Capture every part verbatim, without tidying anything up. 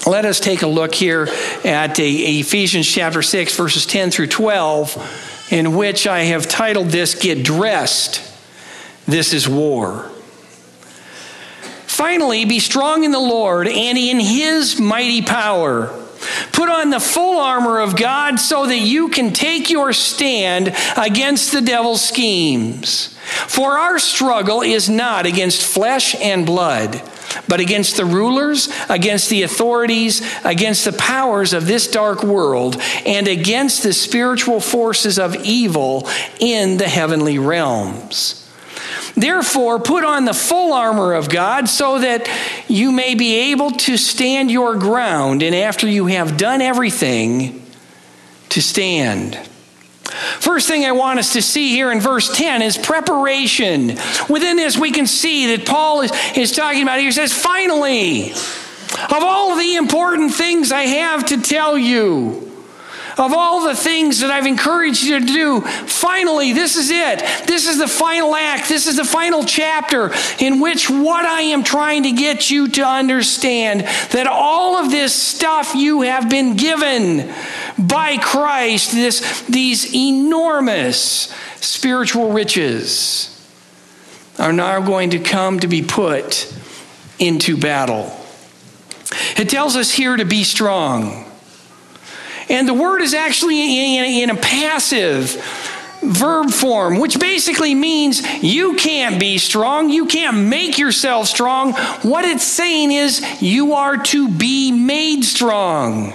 let us take a look here at Ephesians chapter six, verses ten through twelve, in which I have titled this, Get Dressed, This is War. Finally, be strong in the Lord and in his mighty power. Put on the full armor of God so that you can take your stand against the devil's schemes. For our struggle is not against flesh and blood, but against the rulers, against the authorities, against the powers of this dark world, and against the spiritual forces of evil in the heavenly realms. Therefore, put on the full armor of God so that you may be able to stand your ground, and after you have done everything, to stand. First thing I want us to see here in verse ten is preparation. Within this, we can see that Paul is, is talking about here. He says, finally, of all the important things I have to tell you, of all the things that I've encouraged you to do, finally, this is it. This is the final act. This is the final chapter in which what I am trying to get you to understand, that all of this stuff you have been given by Christ, this, these enormous spiritual riches, are now going to come to be put into battle. It tells us here to be strong. And the word is actually in, in a passive verb form, which basically means you can't be strong. You can't make yourself strong. What it's saying is you are to be made strong.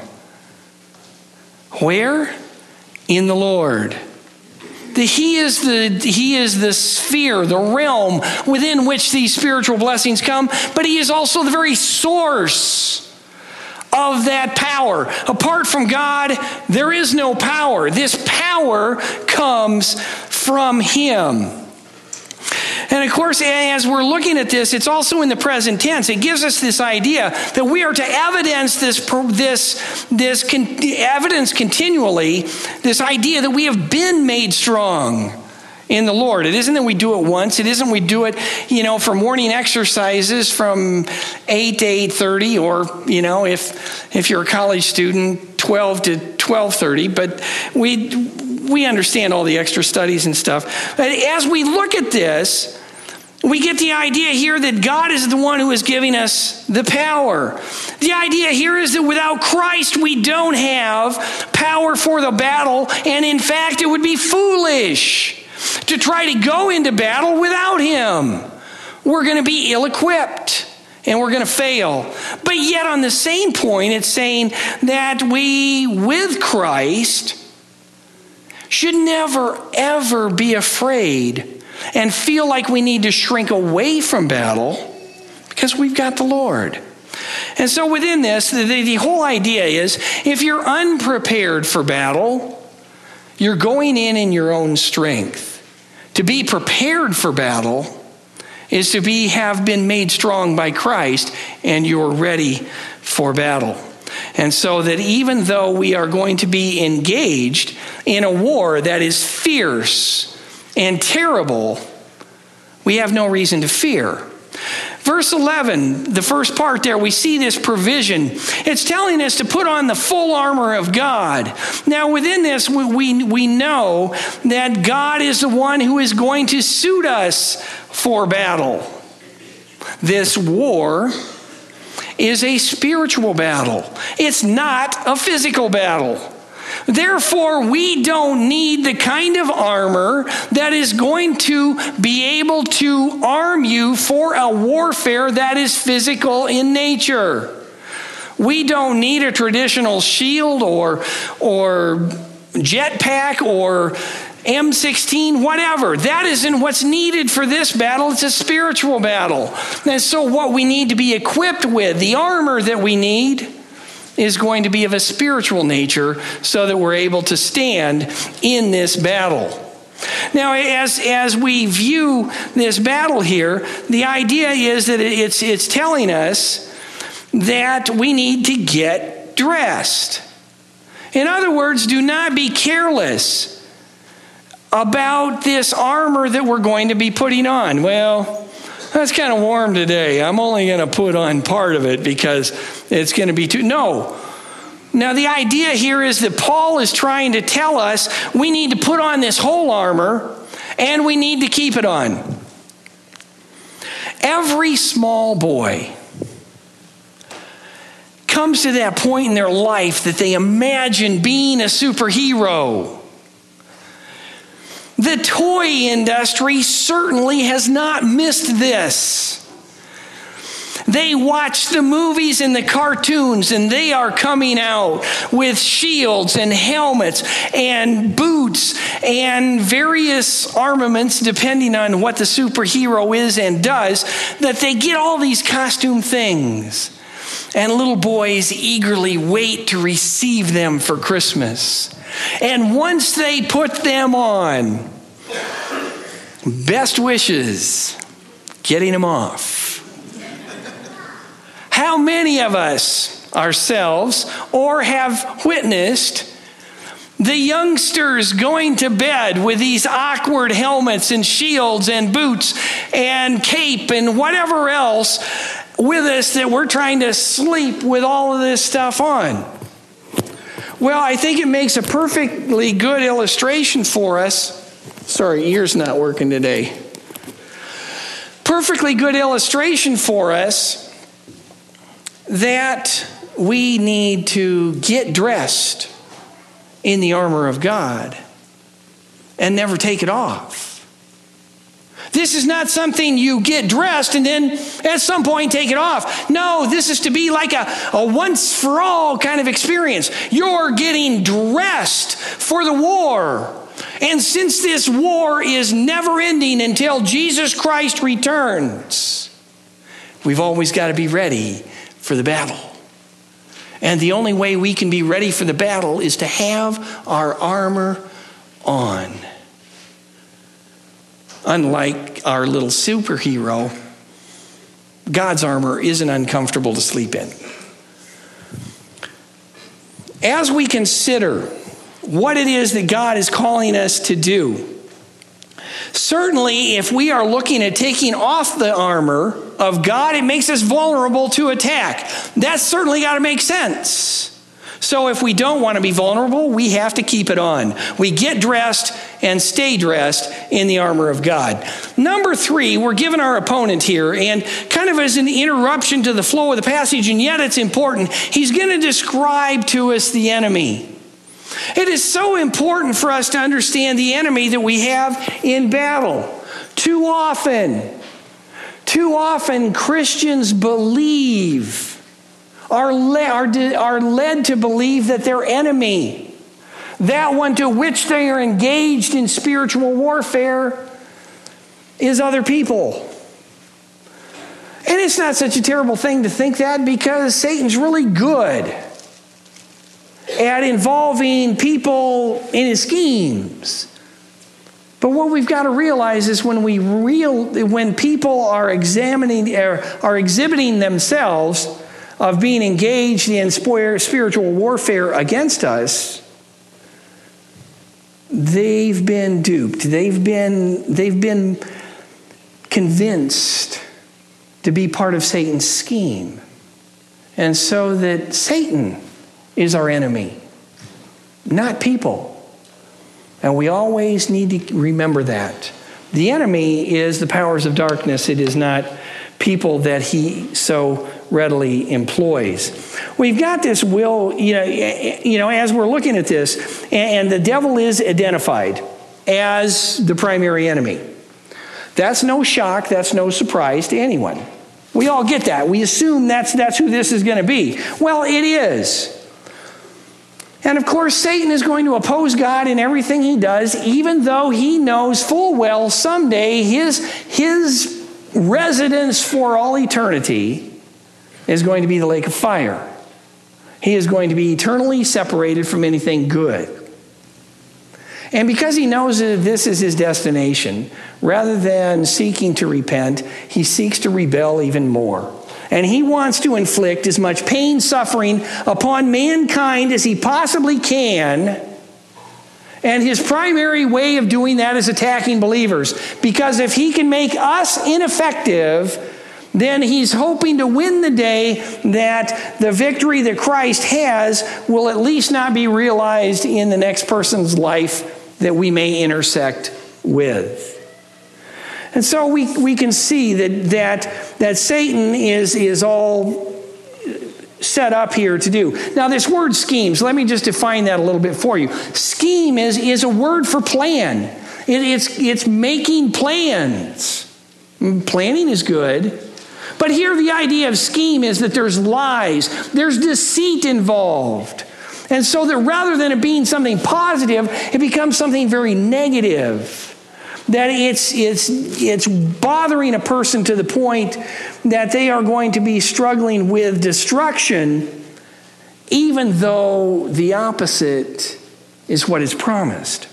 Where? In the Lord. The, he is the he is the sphere, the realm within which these spiritual blessings come, but he is also the very source of that power. Apart from God, there is no power. This power comes from him. And of course, as we're looking at this, it's also in the present tense. It gives us this idea that we are to evidence this, this, this con- evidence continually, this idea that we have been made strong in the Lord. It isn't that we do it once. It isn't we do it, you know, for morning exercises from eight to eight thirty, or, you know, if if you're a college student, twelve to twelve thirty. But we we understand all the extra studies and stuff. But as we look at this, we get the idea here that God is the one who is giving us the power. The idea here is that without Christ, we don't have power for the battle. And in fact, it would be foolish to try to go into battle without him. We're going to be ill-equipped and we're going to fail. But yet on the same point, it's saying that we, with Christ, should never, ever be afraid and feel like we need to shrink away from battle because we've got the Lord. And so within this, the, the whole idea is if you're unprepared for battle, you're going in in your own strength. To be prepared for battle is to be have been made strong by Christ, and you're ready for battle. And so that even though we are going to be engaged in a war that is fierce and terrible, we have no reason to fear. Verse eleven, the first part there, we see this provision. It's telling us to put on the full armor of God. Now within this, we, we, we know that God is the one who is going to suit us for battle. This war is a spiritual battle. It's not a physical battle. Therefore, we don't need the kind of armor that is going to be able to arm you for a warfare that is physical in nature. We don't need a traditional shield or, or jetpack or M sixteen, whatever. That isn't what's needed for this battle. It's a spiritual battle. And so what we need to be equipped with, the armor that we need, is going to be of a spiritual nature so that we're able to stand in this battle. Now, as, as we view this battle here, the idea is that it's, it's telling us that we need to get dressed. In other words, do not be careless about this armor that we're going to be putting on. Well, That's kind of warm today. I'm only going to put on part of it because it's going to be too... No. Now, the idea here is that Paul is trying to tell us we need to put on this whole armor and we need to keep it on. Every small boy comes to that point in their life that they imagine being a superhero. The toy industry certainly has not missed this. They watch the movies and the cartoons, and they are coming out with shields and helmets and boots and various armaments, depending on what the superhero is and does, that they get all these costume things. And little boys eagerly wait to receive them for Christmas. And once they put them on, best wishes, getting them off. How many of us ourselves or have witnessed the youngsters going to bed with these awkward helmets and shields and boots and cape and whatever else with us that we're trying to sleep with all of this stuff on? Well, I think it makes a perfectly good illustration for us. Sorry, ear's not working today. Perfectly good illustration for us that we need to get dressed in the armor of God and never take it off. This is not something you get dressed and then at some point take it off. No, this is to be like a, a once-for-all kind of experience. You're getting dressed for the war. And since this war is never ending until Jesus Christ returns, we've always got to be ready for the battle. And the only way we can be ready for the battle is to have our armor on. Unlike our little superhero, God's armor isn't uncomfortable to sleep in. As we consider what it is that God is calling us to do, certainly if we are looking at taking off the armor of God, it makes us vulnerable to attack. That's certainly got to make sense. So if we don't want to be vulnerable, we have to keep it on. We get dressed and stay dressed in the armor of God. Number three, we're given our opponent here, and kind of as an interruption to the flow of the passage, and yet it's important, he's going to describe to us the enemy. It is so important for us to understand the enemy that we have in battle. Too often, too often Christians believe, are, le- are, de- are led to believe that their enemy, that one to which they are engaged in spiritual warfare, is other people. And it's not such a terrible thing to think that, because Satan's really good at involving people in his schemes. But what we've got to realize is when we real when people are examining are, are exhibiting themselves of being engaged in spiritual warfare against us, they've been duped. They've been they've been convinced to be part of Satan's scheme. And so that Satan is our enemy, not people. And we always need to remember that. The enemy is the powers of darkness. It is not people that he so readily employs. We've got this will, you know, you know, as we're looking at this, and the devil is identified as the primary enemy. That's no shock. That's no surprise to anyone. We all get that. We assume that's, that's who this is going to be. Well, it is. And of course, Satan is going to oppose God in everything he does, even though he knows full well someday his, his residence for all eternity is going to be the lake of fire. He is going to be eternally separated from anything good. And because he knows that this is his destination, rather than seeking to repent, he seeks to rebel even more. And he wants to inflict as much pain, suffering upon mankind as he possibly can And his primary way of doing that is attacking believers. Because if he can make us ineffective, then he's hoping to win the day that the victory that Christ has will at least not be realized in the next person's life that we may intersect with. And so we, we can see that, that, that Satan is, is all set up here to do. Now this word schemes, let me just define that a little bit for you. Scheme is, is a word for plan. It, it's, it's making plans. Planning is good. But here the idea of scheme is that there's lies, there's deceit involved. And so that rather than it being something positive, it becomes something very negative. That it's, it's, it's bothering a person to the point that they are going to be struggling with destruction, even though the opposite is what is promised.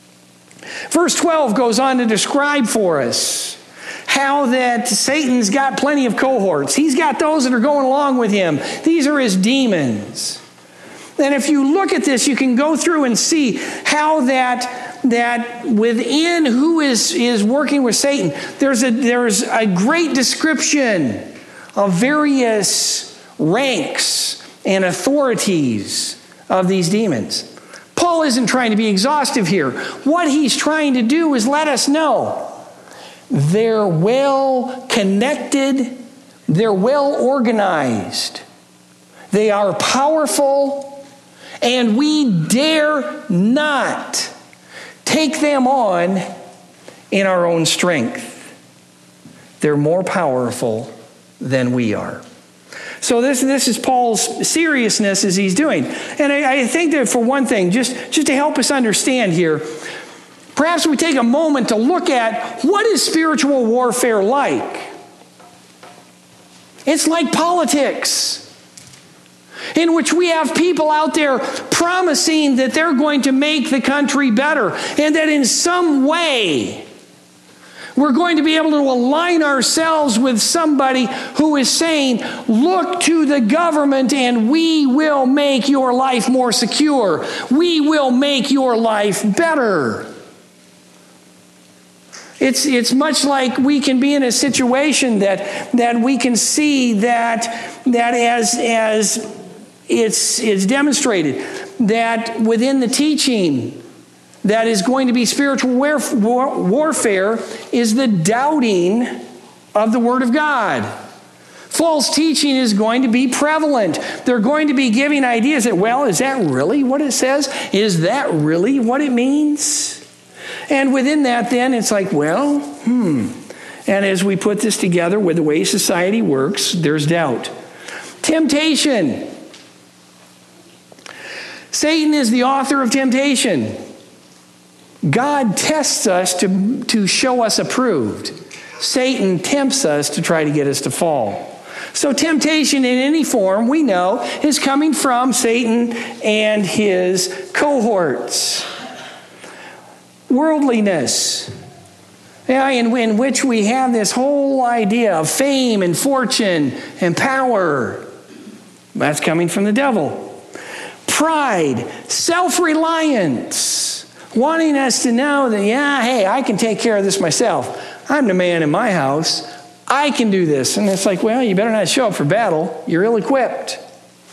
Verse twelve goes on to describe for us how that Satan's got plenty of cohorts. He's got those that are going along with him. These are his demons. And if you look at this, you can go through and see how that, that within who is, is working with Satan, there's a, there's a great description of various ranks and authorities of these demons. Paul isn't trying to be exhaustive here. What he's trying to do is let us know they're well connected, they're well organized, they are powerful, and we dare not take them on in our own strength. They're more powerful than we are. So this, this is Paul's seriousness as he's doing. And I, I think that for one thing, just, just to help us understand here, perhaps we take a moment to look at what is spiritual warfare like. It's like politics, in which we have people out there promising that they're going to make the country better, and that in some way we're going to be able to align ourselves with somebody who is saying, look to the government and we will make your life more secure. We will make your life better. It's, it's much like we can be in a situation that, that we can see that, that as, as it's, it's demonstrated, that within the teaching that is going to be spiritual warf- war- warfare is the doubting of the Word of God. False teaching is going to be prevalent. They're going to be giving ideas that, well, is that really what it says? Is that really what it means? And within that, then, it's like, well, hmm. And as we put this together with the way society works, there's doubt. Temptation. Satan is the author of temptation. God tests us to, to show us approved. Satan tempts us to try to get us to fall. So temptation in any form, we know, is coming from Satan and his cohorts. Worldliness, yeah, in, in which we have this whole idea of fame and fortune and power. That's coming from the devil. Pride, self-reliance, wanting us to know that, yeah, hey, I can take care of this myself. I'm the man in my house. I can do this. And it's like, well, you better not show up for battle. You're ill-equipped.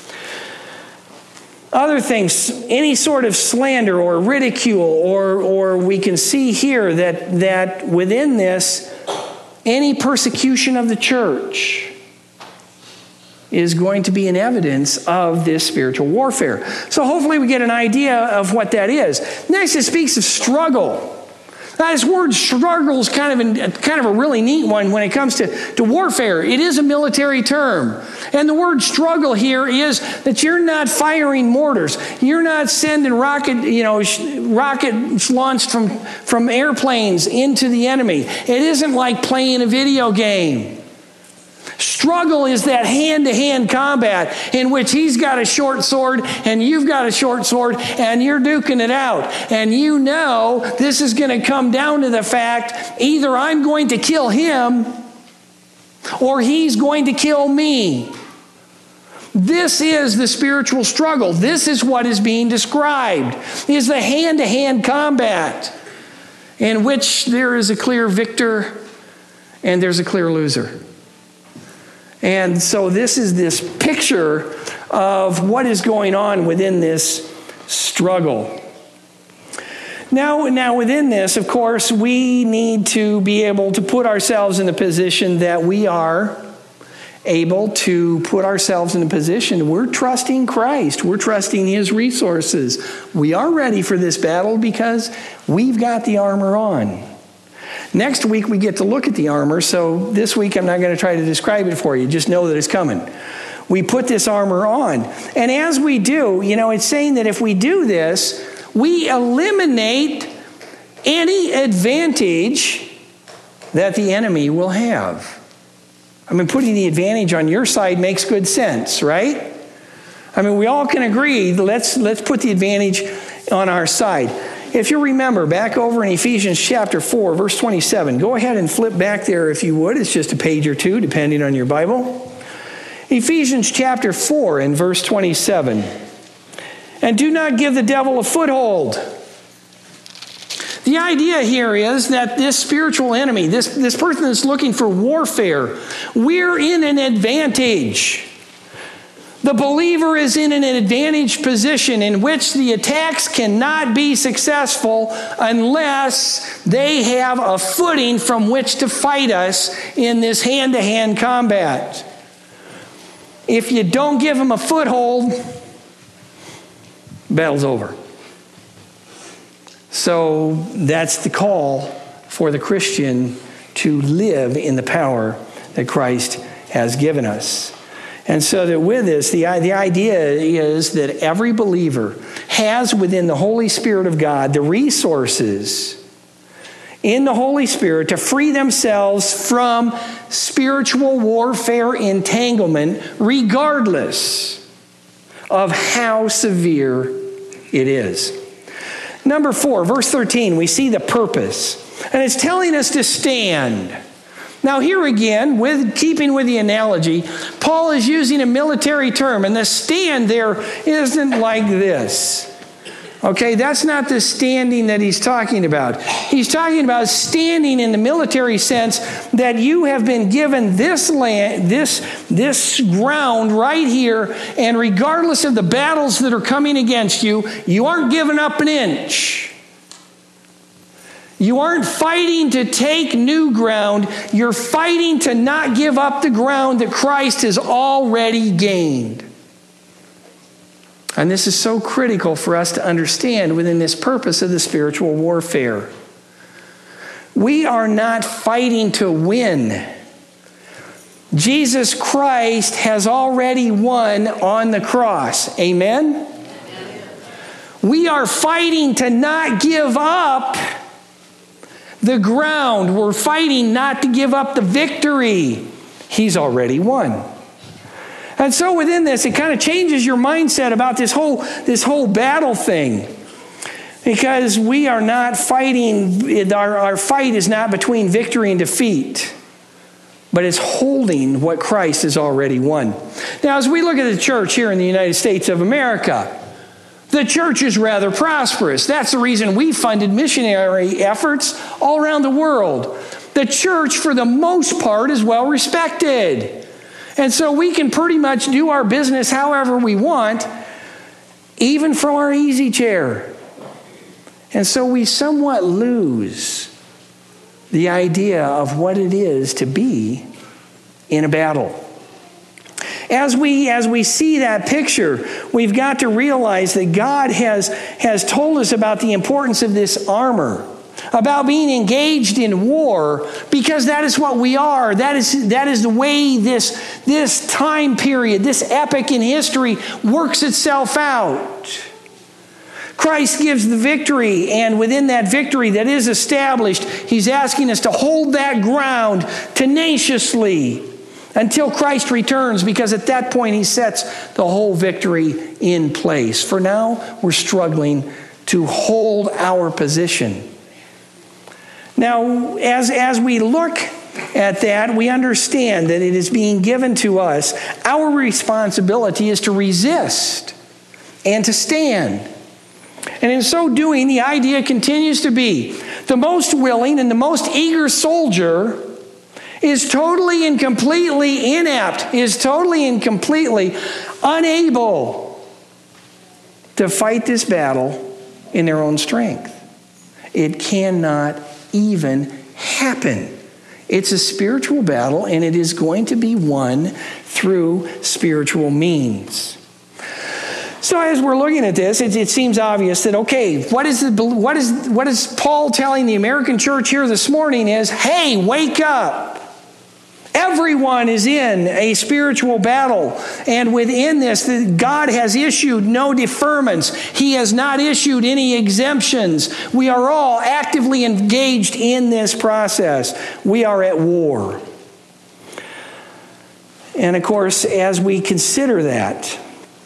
Other things, any sort of slander or ridicule, or, or we can see here that, that within this, any persecution of the church is going to be an evidence of this spiritual warfare. So hopefully we get an idea of what that is. Next, it speaks of struggle. Now, this word struggle is kind of, an, kind of a really neat one when it comes to, to warfare. It is a military term. And the word struggle here is that you're not firing mortars. You're not sending rocket, you know, rockets launched from, from airplanes into the enemy. It isn't like playing a video game. Struggle is that hand-to-hand combat in which he's got a short sword and you've got a short sword and you're duking it out. And you know this is going to come down to the fact either I'm going to kill him or he's going to kill me. This is the spiritual struggle. This is what is being described, is the hand-to-hand combat in which there is a clear victor and there's a clear loser. And so this is this picture of what is going on within this struggle. Now, now within this, of course, we need to be able to put ourselves in the position that we are able to put ourselves in a position. We're trusting Christ. We're trusting His resources. We are ready for this battle because we've got the armor on. Next week we get to look at the armor, so this week I'm not going to try to describe it for you. Just know that it's coming. We put this armor on. And as we do, you know, it's saying that if we do this, we eliminate any advantage that the enemy will have. I mean, putting the advantage on your side makes good sense, right? I mean, we all can agree, let's, let's put the advantage on our side. If you remember, back over in Ephesians chapter four, verse twenty-seven, go ahead and flip back there if you would. It's just a page or two, depending on your Bible. Ephesians chapter four and verse twenty-seven. And do not give the devil a foothold. The idea here is that this spiritual enemy, this, this person that's looking for warfare, we're in an advantage. The believer is in an advantaged position in which the attacks cannot be successful unless they have a footing from which to fight us in this hand-to-hand combat. If you don't give them a foothold, battle's over. So that's the call for the Christian to live in the power that Christ has given us. And so that with this, the, the idea is that every believer has within the Holy Spirit of God the resources in the Holy Spirit to free themselves from spiritual warfare entanglement, regardless of how severe it is. Number four, verse thirteen, we see the purpose. And it's telling us to stand. Now here again, with keeping with the analogy, Paul is using a military term, and the stand there isn't like this. Okay, that's not the standing that he's talking about. He's talking about standing in the military sense that you have been given this land, this, this ground right here, and regardless of the battles that are coming against you, you aren't giving up an inch. You aren't fighting to take new ground. You're fighting to not give up the ground that Christ has already gained. And this is so critical for us to understand within this purpose of the spiritual warfare. We are not fighting to win. Jesus Christ has already won on the cross. Amen? Amen. We are fighting to not give up the ground. We're fighting not to give up the victory. He's already won. And so within this, it kind of changes your mindset about this whole, this whole battle thing. Because we are not fighting, our, our fight is not between victory and defeat, but it's holding what Christ has already won. Now, as we look at the church here in the United States of America, the church is rather prosperous. That's the reason we funded missionary efforts all around the world. The church, for the most part, is well respected. And so we can pretty much do our business however we want, even from our easy chair. And so we somewhat lose the idea of what it is to be in a battle. As we, as we see that picture, we've got to realize that God has, has told us about the importance of this armor, about being engaged in war, because that is what we are. That is, that is the way this, this time period, this epoch in history works itself out. Christ gives the victory, and within that victory that is established, He's asking us to hold that ground tenaciously until Christ returns, because at that point He sets the whole victory in place. For now, we're struggling to hold our position. Now, as, as we look at that, we understand that it is being given to us. Our responsibility is to resist and to stand. And in so doing, the idea continues to be the most willing and the most eager soldier is totally and completely inept, is totally and completely unable to fight this battle in their own strength. It cannot even happen. It's a spiritual battle, and it is going to be won through spiritual means. So as we're looking at this, it, it seems obvious that, okay, what is, the, what, is, what is Paul telling the American church here this morning is, hey, wake up. Everyone is in a spiritual battle. And within this, God has issued no deferments. He has not issued any exemptions. We are all actively engaged in this process. We are at war. And of course, as we consider that,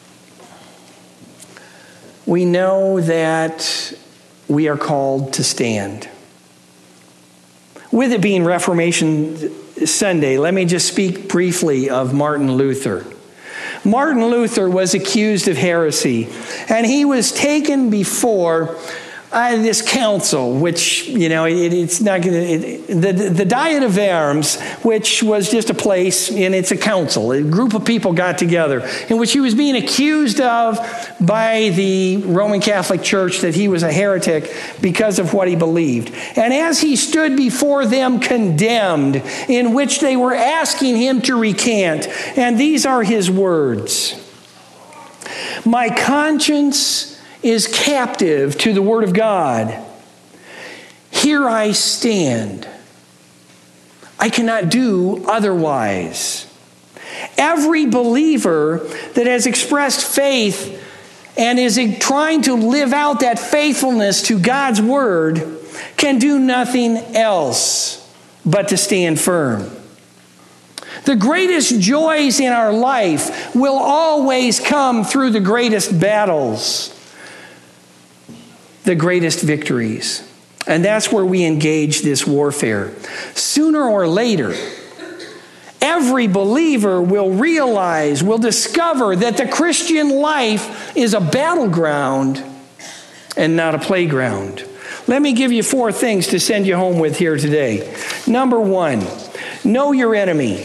we know that we are called to stand. With it being Reformation Sunday, let me just speak briefly of Martin Luther. Martin Luther was accused of heresy, and he was taken before uh, this council, which, you know, it, it's not going to, the, the Diet of Worms, which was just a place, and it's a council. A group of people got together in which he was being accused of by the Roman Catholic Church that he was a heretic because of what he believed. And as he stood before them condemned, in which they were asking him to recant, and these are his words: "My conscience is captive to the Word of God. Here I stand. I cannot do otherwise." Every believer that has expressed faith and is trying to live out that faithfulness to God's Word can do nothing else but to stand firm. The greatest joys in our life will always come through the greatest battles, the greatest victories. And that's where we engage this warfare. Sooner or later, every believer will realize, will discover that the Christian life is a battleground and not a playground. Let me give you four things to send you home with here today. Number one, know your enemy.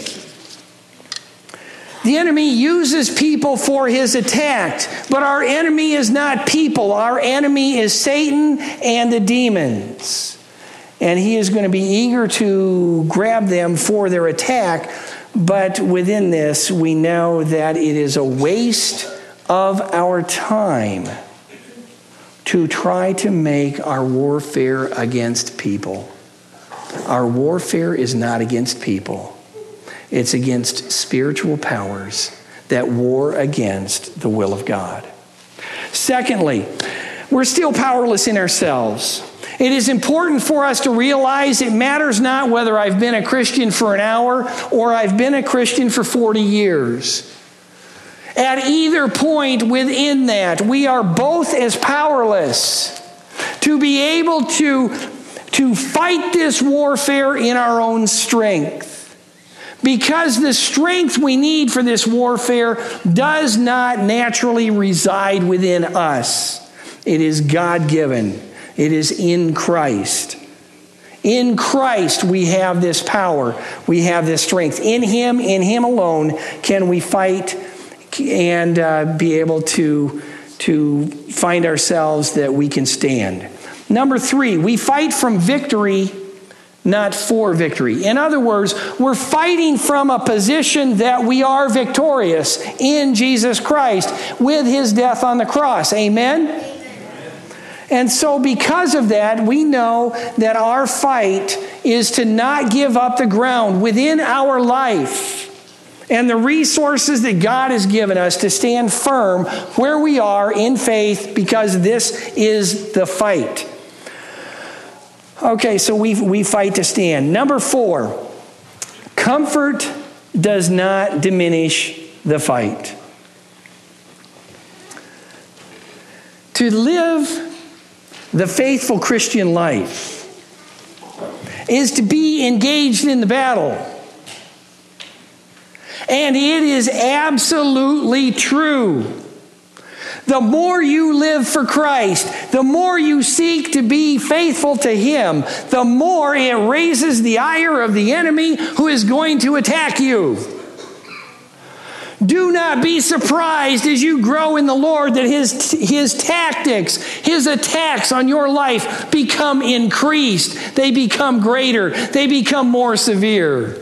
The enemy uses people for his attack, but our enemy is not people. Our enemy is Satan and the demons. And he is going to be eager to grab them for their attack, but within this, we know that it is a waste of our time to try to make our warfare against people. Our warfare is not against people. It's against spiritual powers that war against the will of God. Secondly, we're still powerless in ourselves. It is important for us to realize it matters not whether I've been a Christian for an hour or I've been a Christian for forty years. At either point within that, we are both as powerless to be able to, to fight this warfare in our own strength. Because the strength we need for this warfare does not naturally reside within us. It is God-given. It is in Christ. In Christ we have this power. We have this strength. In Him, in Him alone, can we fight and uh, be able to, to find ourselves that we can stand. Number three, we fight from victory, not for victory. In other words, we're fighting from a position that we are victorious in Jesus Christ with His death on the cross. Amen? Amen. And so because of that, we know that our fight is to not give up the ground within our life and the resources that God has given us to stand firm where we are in faith, because this is the fight. Okay, so we we fight to stand. Number four, comfort does not diminish the fight. To live the faithful Christian life is to be engaged in the battle. And it is absolutely true. The more you live for Christ, the more you seek to be faithful to Him, the more it raises the ire of the enemy who is going to attack you. Do not be surprised as you grow in the Lord that his, his tactics, his attacks on your life become increased. They become greater. They become more severe.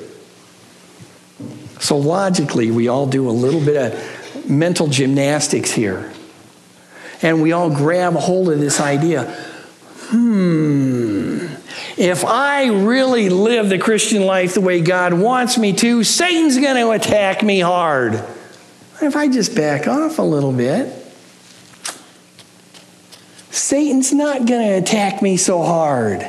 So logically, we all do a little bit of mental gymnastics here. And we all grab a hold of this idea. Hmm, if I really live the Christian life the way God wants me to, Satan's going to attack me hard. If I just back off a little bit, Satan's not going to attack me so hard.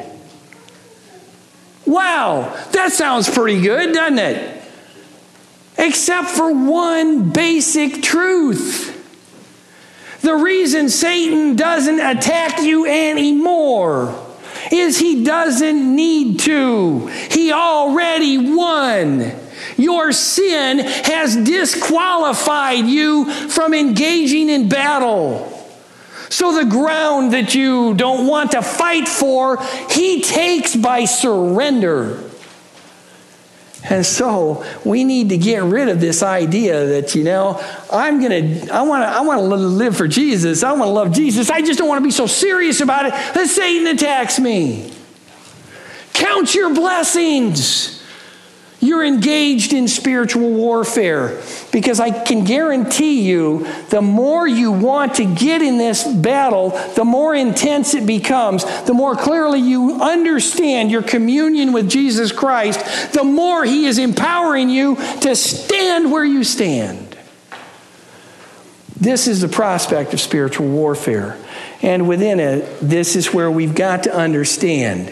Wow, that sounds pretty good, doesn't it? Except for one basic truth. The reason Satan doesn't attack you anymore is he doesn't need to. He already won. Your sin has disqualified you from engaging in battle. So the ground that you don't want to fight for, he takes by surrender. And so we need to get rid of this idea that, you know, I'm gonna, I want to, I want to live for Jesus. I want to love Jesus. I just don't want to be so serious about it that Satan attacks me. Count your blessings. You're engaged in spiritual warfare, because I can guarantee you the more you want to get in this battle, the more intense it becomes, the more clearly you understand your communion with Jesus Christ, the more He is empowering you to stand where you stand. This is the prospect of spiritual warfare. And within it, this is where we've got to understand.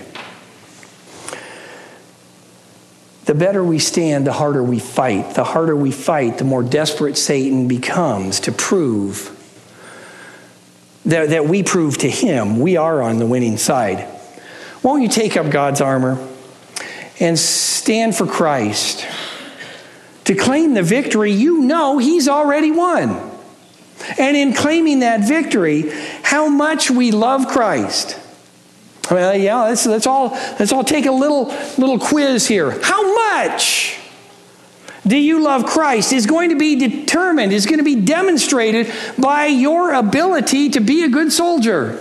The better we stand, the harder we fight. The harder we fight, the more desperate Satan becomes to prove that, that we prove to him we are on the winning side. Won't you take up God's armor and stand for Christ to claim the victory you know He's already won? And in claiming that victory, how much we love Christ. Well, yeah, let's, let's all let's all take a little little quiz here. How much do you love Christ is going to be determined, is going to be demonstrated by your ability to be a good soldier.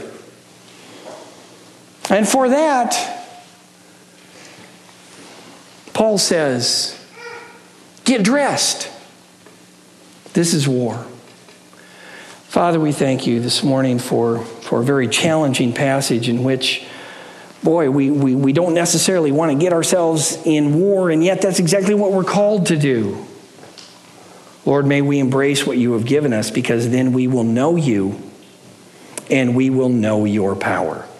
And for that, Paul says, get dressed. This is war. Father, we thank you this morning for, for a very challenging passage in which, boy, we, we, we don't necessarily want to get ourselves in war, and yet that's exactly what we're called to do. Lord, may we embrace what you have given us, because then we will know you and we will know your power.